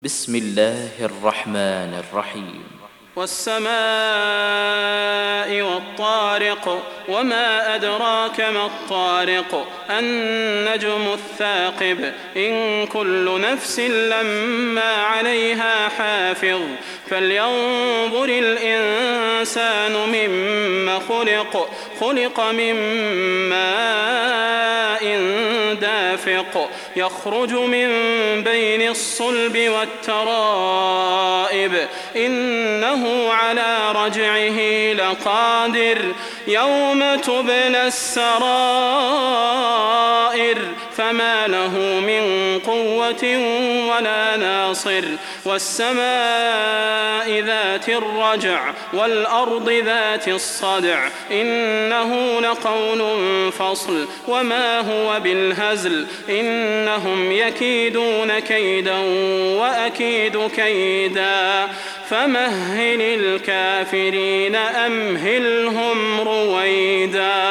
بسم الله الرحمن الرحيم. والسماء والطارق وما أدراك ما الطارق النجم الثاقب إن كل نفس لما عليها حافظ فلينظر الإنسان مما خلق من ماء دافق يخرج من بين الصلب والترائب إنه على رجعه لقادر يوم تبلى السرائر فما له من قوة ولا ناصر والسماء ذات الرجع والأرض ذات الصدع إنه لقول فصل وما هو بالهزل إنهم يكيدون كيدا وأكيد كيدا فمهل الكافرين أمهلهم رويدا.